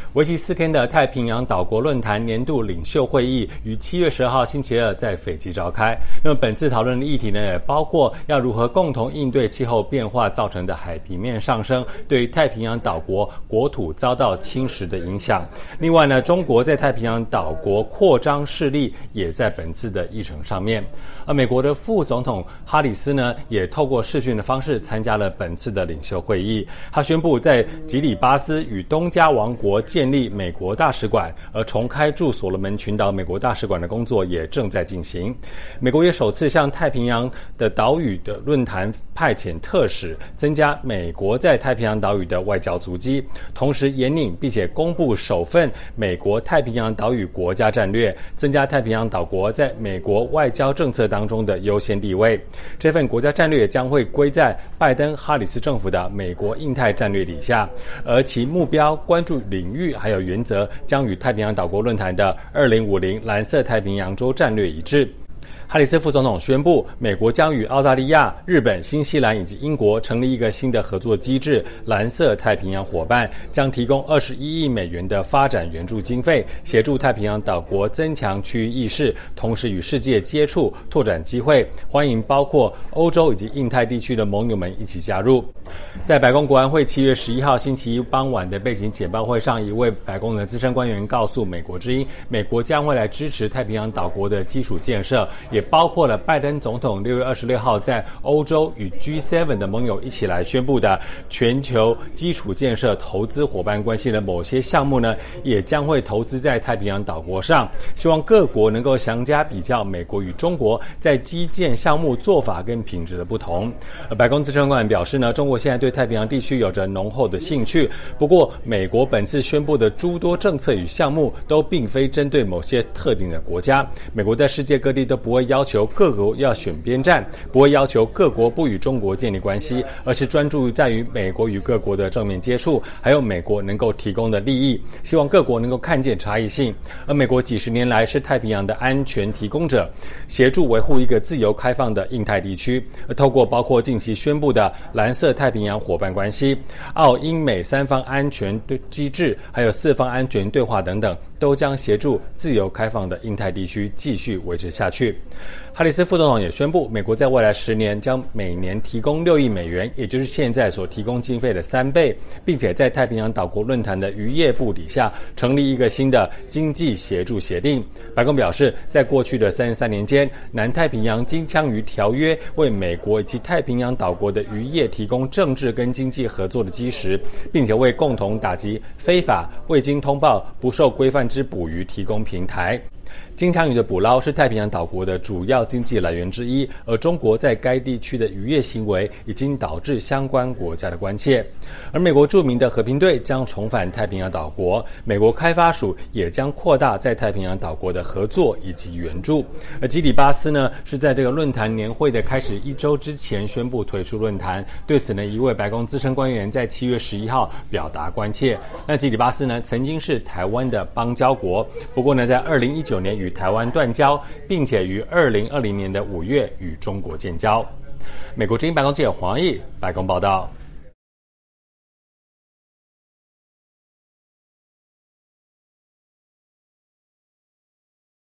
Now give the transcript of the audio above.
为期4天的太平洋岛国论坛年度领袖会议于7月12号星期二在斐济召开。那么本次讨论的议题呢，也包括要如何共同应对气候变化造成的海平面上升对太平洋岛国国土遭到侵蚀的影响。另外呢，中国在太平洋岛国扩张势力也在本次的议程上面。而美国的副总统哈里斯呢，也透过视讯的方式参加了本次的领袖会议。他宣布在吉里巴斯与东加王国建立美国大使馆，而重开驻所罗门群岛美国大使馆的工作也正在进行。美国也首次向太平洋的岛屿的论坛派遣特使，增加美国在太平洋岛屿的外交足迹，同时引领并且公布首份美国太平洋岛屿国家战略，增加太平洋岛国在美国外交政策当中的优先地位。这份国家战略将会归在拜登哈里斯政府的美国印太战略底下，而其目标、关注领域还有原则将与太平洋岛国论坛的2050蓝色太平洋洲战略一致。哈里斯副总统宣布，美国将与澳大利亚、日本、新西兰以及英国成立一个新的合作机制——蓝色太平洋伙伴，将提供21亿美元的发展援助经费，协助太平洋岛国增强区域意识，同时与世界接触，拓展机会，欢迎包括欧洲以及印太地区的盟友们一起加入。在白宫国安会7月11号星期一傍晚的背景简报会上，一位白宫的资深官员告诉美国之音，美国将会来支持太平洋岛国的基础建设，也包括了拜登总统6月26号在欧洲与 G7 的盟友一起来宣布的全球基础建设投资伙伴关系的某些项目呢，也将会投资在太平洋岛国上，希望各国能够详加比较美国与中国在基建项目做法跟品质的不同。白宫资深官员表示呢，中国现在对太平洋地区有着浓厚的兴趣，不过美国本次宣布的诸多政策与项目都并非针对某些特定的国家。美国在世界各地都不会要求各国要选边站，不会要求各国不与中国建立关系，而是专注在于美国与各国的正面接触，还有美国能够提供的利益，希望各国能够看见差异性。而美国几十年来是太平洋的安全提供者，协助维护一个自由开放的印太地区，透过包括近期宣布的蓝色太平洋伙伴关系、澳英美3方安全机制，还有4方安全对话等等，都将协助自由开放的印太地区继续维持下去。哈里斯副总统也宣布，美国在未来10年将每年提供6亿美元，也就是现在所提供经费的3倍，并且在太平洋岛国论坛的渔业部底下成立一个新的经济协助协定。白宫表示，在过去的33年间，南太平洋经将于条约为美国以及太平洋岛国的渔业提供政治跟经济合作的基石，并且为共同打击非法、未经通报、不受规范之捕鱼提供平台。金枪鱼的捕捞是太平洋岛国的主要经济来源之一，而中国在该地区的渔业行为已经导致相关国家的关切。而美国著名的和平队将重返太平洋岛国，美国开发署也将扩大在太平洋岛国的合作以及援助。而基里巴斯呢，是在这个论坛年会的开始1周之前宣布退出论坛，对此呢，一位白宫资深官员在7月11号表达关切。那基里巴斯呢，曾经是台湾的邦交国，不过呢，在2019年与台湾断交，并且于2020年的5月与中国建交。美国之音白宫记者黄奕白宫报道。